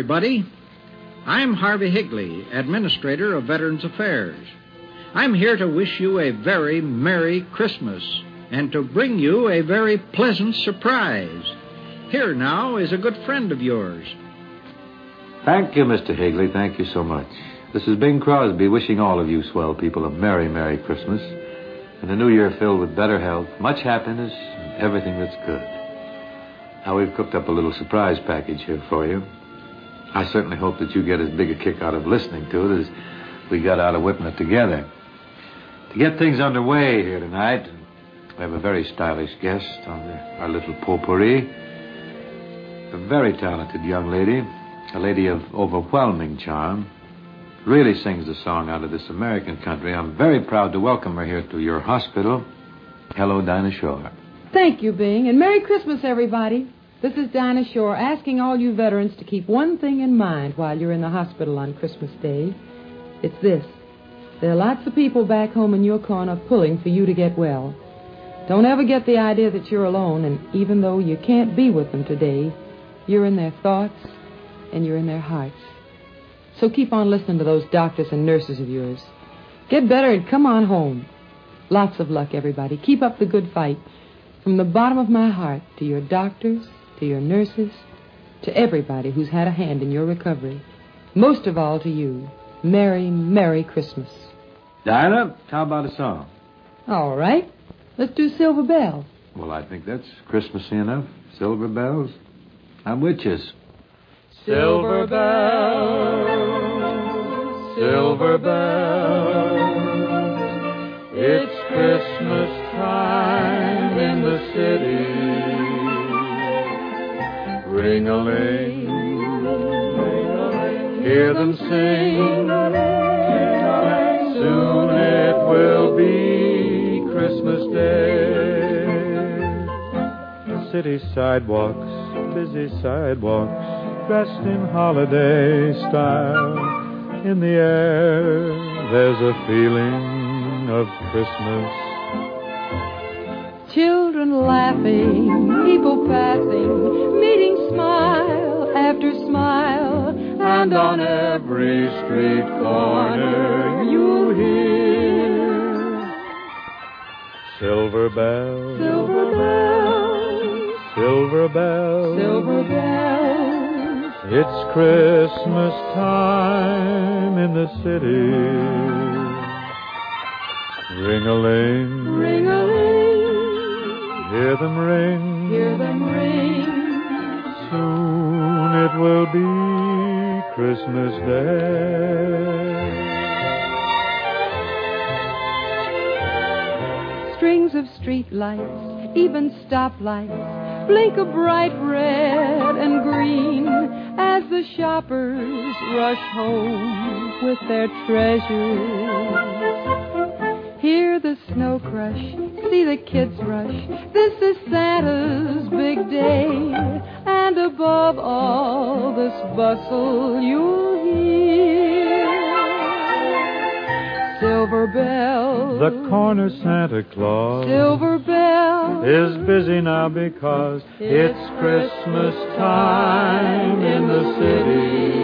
everybody. I'm Harvey Higley, Administrator of Veterans Affairs. I'm here to wish you a very Merry Christmas and to bring you a very pleasant surprise. Here now is a good friend of yours. Thank you, Mr. Higley. Thank you so much. This is Bing Crosby wishing all of you swell people a Merry, Merry Christmas and a new year filled with better health, much happiness, and everything that's good. Now, we've cooked up a little surprise package here for you. I certainly hope that you get as big a kick out of listening to it as we got out of whipping it together. To get things underway here tonight, we have a very stylish guest on our little potpourri. A very talented young lady, a lady of overwhelming charm, really sings the song out of this American country. I'm very proud to welcome her here to your hospital. Hello, Dinah Shore. Thank you, Bing, and Merry Christmas, everybody. This is Dinah Shore asking all you veterans to keep one thing in mind while you're in the hospital on Christmas Day. It's this. There are lots of people back home in your corner pulling for you to get well. Don't ever get the idea that you're alone, and even though you can't be with them today, you're in their thoughts and you're in their hearts. So keep on listening to those doctors and nurses of yours. Get better and come on home. Lots of luck, everybody. Keep up the good fight. From the bottom of my heart, to your doctors, to your nurses, to everybody who's had a hand in your recovery. Most of all to you, Merry, Merry Christmas. Dinah, how about a song? All right. Let's do Silver Bell. Well, I think that's Christmassy enough. Silver bells. I'm with you. Silver bells, silver bells, it's Christmas time in the city. Ring-a-ling, hear them sing. Soon it will be Christmas Day. City sidewalks, busy sidewalks, dressed in holiday style. In the air, there's a feeling of Christmas. Children laughing, people passing, meeting smile after smile, and on every street corner you hear silver bells, silver bells, silver bells, silver bells. It's Christmas time in the city. Ring-a-ling, ring-a-ling, hear them ring, hear them ring. Soon it will be Christmas Day. Strings of street lights, even stoplights, blink a bright red and green as the shoppers rush home with their treasures. Hear the snow crush, see the kids rush. This is Santa's big day, and above all this bustle you'll hear silver bells. The corner Santa Claus, Silver bells, is busy now because it's Christmas time in the city.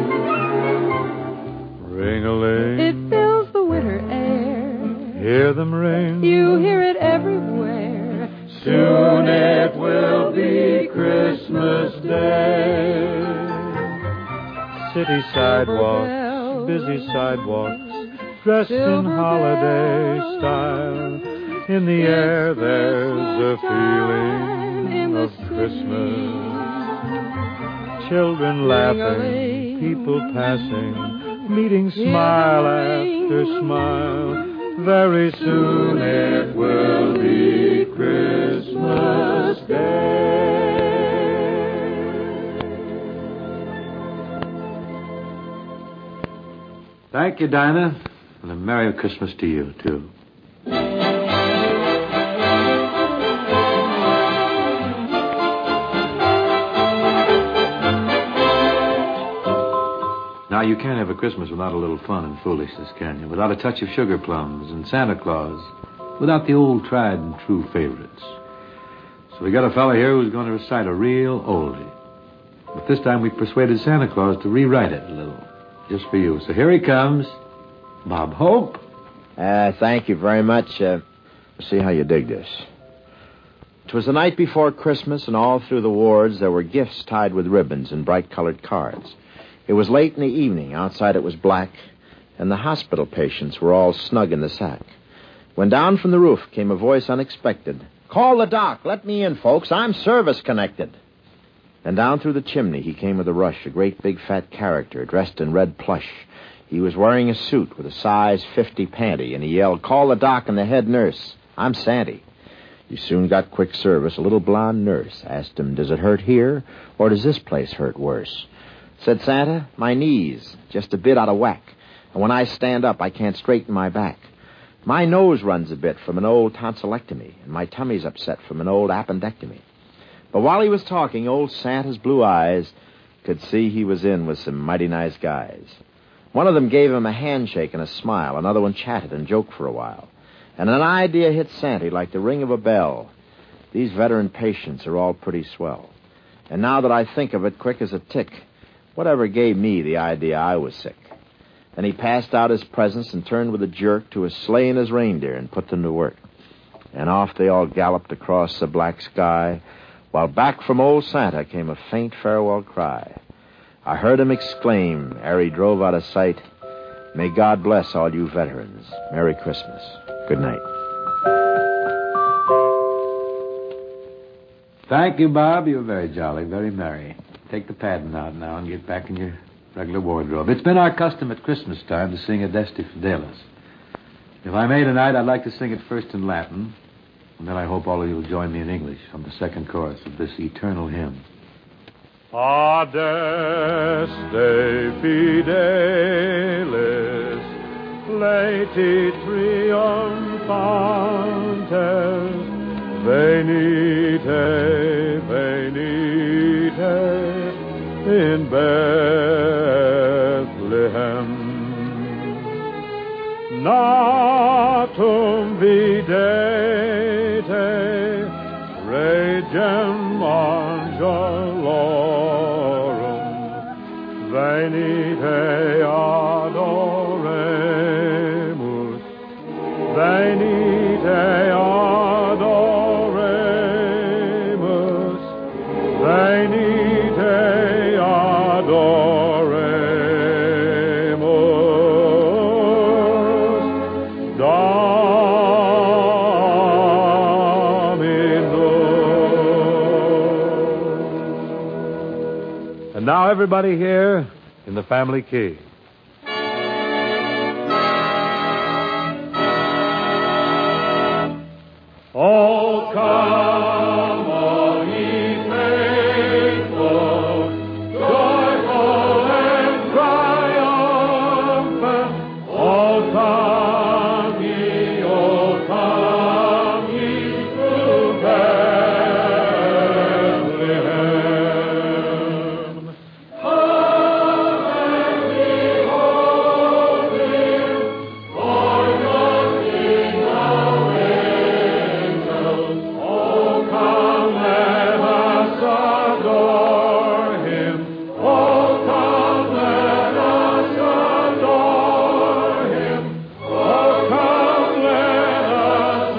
Ring-a-ling, it fills the winter air. hear them ring. You hear it everywhere. Soon it will be Christmas Day. City sidewalks, busy sidewalks, dressed in holiday style. In the air there's a feeling of Christmas. Children laughing, people passing, meeting smile after smile. Very soon it will be Christmas Day. Thank you, Dinah. And a Merry Christmas to you, too. Now, you can't have a Christmas without a little fun and foolishness, can you? Without a touch of sugar plums and Santa Claus. Without the old tried and true favorites. So we got a fella here who's going to recite a real oldie. But this time we persuaded Santa Claus to rewrite it a little, just for you. So here he comes, Bob Hope. Thank you very much. See how you dig this. 'Twas the night before Christmas, and all through the wards there were gifts tied with ribbons and bright-colored cards. It was late in the evening. Outside it was black, and the hospital patients were all snug in the sack. When down from the roof came a voice unexpected. "Call the doc. Let me in, folks. I'm service-connected." And down through the chimney he came with a rush, a great big fat character dressed in red plush. He was wearing a suit with a size 50 panty, and he yelled, "Call the doc and the head nurse. I'm Santy." He soon got quick service. A little blonde nurse asked him, "Does it hurt here, or does this place hurt worse?" Said Santa, "My knees, just a bit out of whack. And when I stand up, I can't straighten my back. My nose runs a bit from an old tonsillectomy, and my tummy's upset from an old appendectomy." But while he was talking, old Santa's blue eyes could see he was in with some mighty nice guys. One of them gave him a handshake and a smile. Another one chatted and joked for a while. And an idea hit Santy like the ring of a bell. These veteran patients are all pretty swell. And now that I think of it, quick as a tick, whatever gave me the idea I was sick? Then he passed out his presents and turned with a jerk to his sleigh and his reindeer and put them to work. And off they all galloped across the black sky, while back from old Santa came a faint farewell cry. I heard him exclaim, ere he drove out of sight, "May God bless all you veterans. Merry Christmas. Good night." Thank you, Bob. You're very jolly, very merry. Take the padding out now and get back in your regular wardrobe. It's been our custom at Christmas time to sing Adeste Fideles. If I may tonight, I'd like to sing it first in Latin, and then I hope all of you will join me in English on the second chorus of this eternal hymn. Adeste fideles, laeti triumphantes, venite, venite, in Bethlehem. Natum videte, regem angelorum, venite adoremus, venite adoremus, venite adoremus, Dominus. And now everybody here in the family key. Oh, come, all ye faithful, joyful and triumphant. Oh, come ye to Bethlehem. Come and behold him, for your King awaits. Oh, come, let us adore him. Oh, come, let us adore him. Oh, come, let us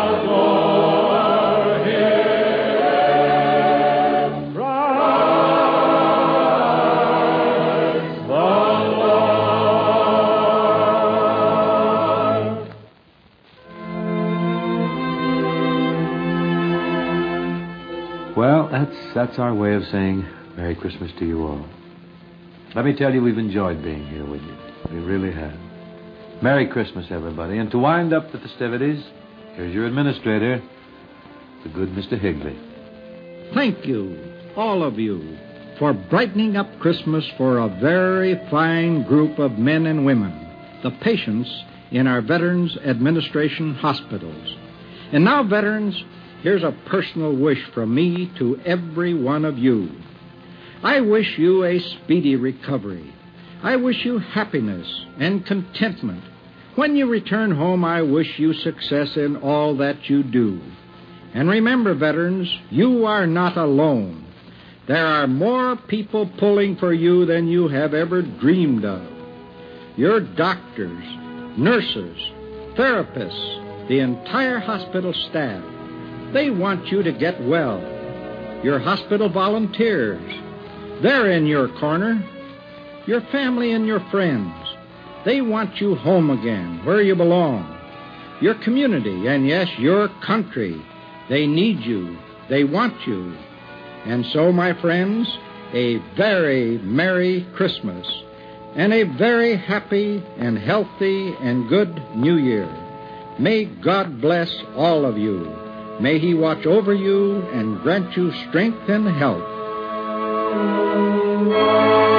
adore him. Christ the Lord. Well, that's our way of saying Merry Christmas to you all. Let me tell you, we've enjoyed being here with you. We really have. Merry Christmas, everybody. And to wind up the festivities, here's your administrator, the good Mr. Higley. Thank you, all of you, for brightening up Christmas for a very fine group of men and women, the patients in our Veterans Administration hospitals. And now, veterans, here's a personal wish from me to every one of you. I wish you a speedy recovery. I wish you happiness and contentment. When you return home, I wish you success in all that you do. And remember, veterans, you are not alone. There are more people pulling for you than you have ever dreamed of. Your doctors, nurses, therapists, the entire hospital staff, they want you to get well. Your hospital volunteers, they're in your corner. Your family and your friends, they want you home again, where you belong. Your community, and yes, your country, they need you. They want you. And so, my friends, a very Merry Christmas and a very happy and healthy and good New Year. May God bless all of you. May He watch over you and grant you strength and health.